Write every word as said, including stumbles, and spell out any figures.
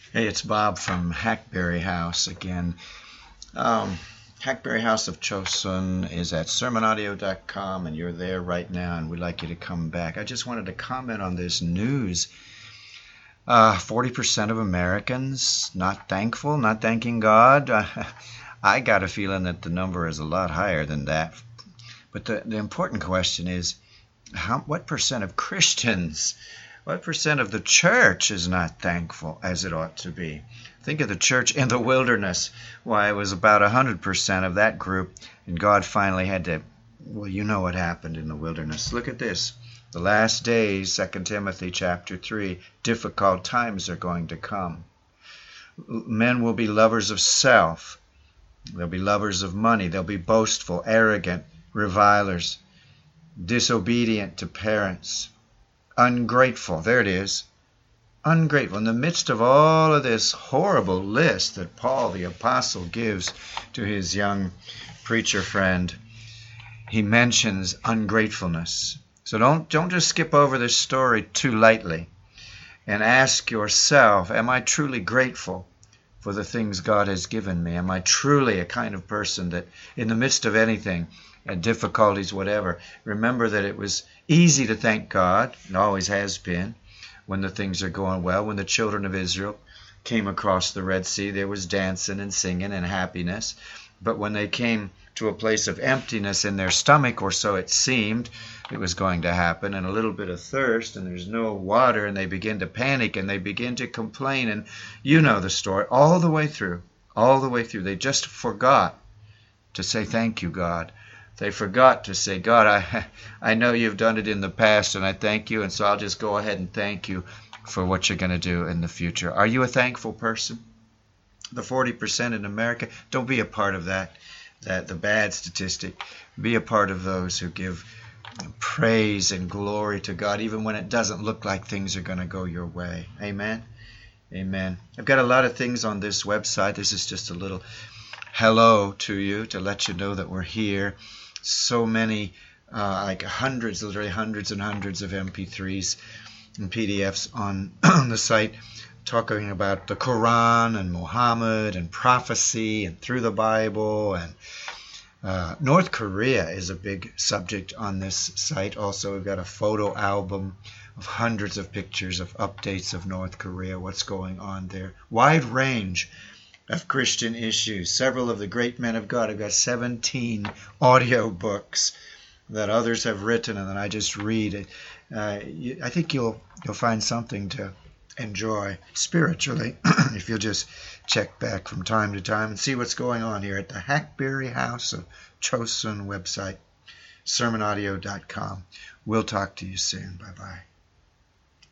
Hey, it's Bob from Hackberry House again. Um, Hackberry House of Chosun is at sermon audio dot com, and you're there right now, and we'd like you to come back. I just wanted to comment on this news. Uh, forty percent of Americans not thankful, not thanking God. Uh, I got a feeling that the number is a lot higher than that. But the, the important question is, how, what percent of Christians, what percent of the church is not thankful as it ought to be? Think of the church in the wilderness. Why, it was about one hundred percent of that group, and God finally had to, well, you know what happened in the wilderness. Look at this. The last days, Second Timothy chapter three, difficult times are going to come. Men will be lovers of self. They'll be lovers of money. They'll be boastful, arrogant, revilers, disobedient to parents, ungrateful. There it is. Ungrateful. In the midst of all of this horrible list that Paul the apostle gives to his young preacher friend, he mentions ungratefulness. So don't don't just skip over this story too lightly, and ask yourself, am I truly grateful for the things God has given me? Am I truly a kind of person that in the midst of anything, and difficulties, whatever, remember that it was easy to thank God, it always has been, when the things are going well. When the children of Israel came across the Red Sea, there was dancing and singing and happiness. But when they came to a place of emptiness in their stomach, or so it seemed it was going to happen, and a little bit of thirst, and there's no water, and they begin to panic, and they begin to complain, and you know the story, all the way through, all the way through. They just forgot to say, thank you, God. They forgot to say, God, I, I know you've done it in the past, and I thank you, and so I'll just go ahead and thank you for what you're going to do in the future. Are you a thankful person? The forty percent in America, don't be a part of that, that the bad statistic. Be a part of those who give praise and glory to God, even when it doesn't look like things are going to go your way. Amen? Amen. I've got a lot of things on this website. This is just a little hello to you to let you know that we're here. So many, uh, like hundreds, literally hundreds and hundreds of M P threes and P D Fs on, on the site, talking about the Quran and Muhammad and prophecy and through the Bible. And uh, North Korea is a big subject on this site. Also, we've got a photo album of hundreds of pictures of updates of North Korea, what's going on there. Wide range of Christian issues. Several of the great men of God have got seventeen audio books that others have written, and then I just read. Uh, you, I think you'll you'll find something to enjoy spiritually if you'll just check back from time to time and see what's going on here at the Hackberry House of Chosun website, sermon audio dot com. We'll talk to you soon. Bye-bye.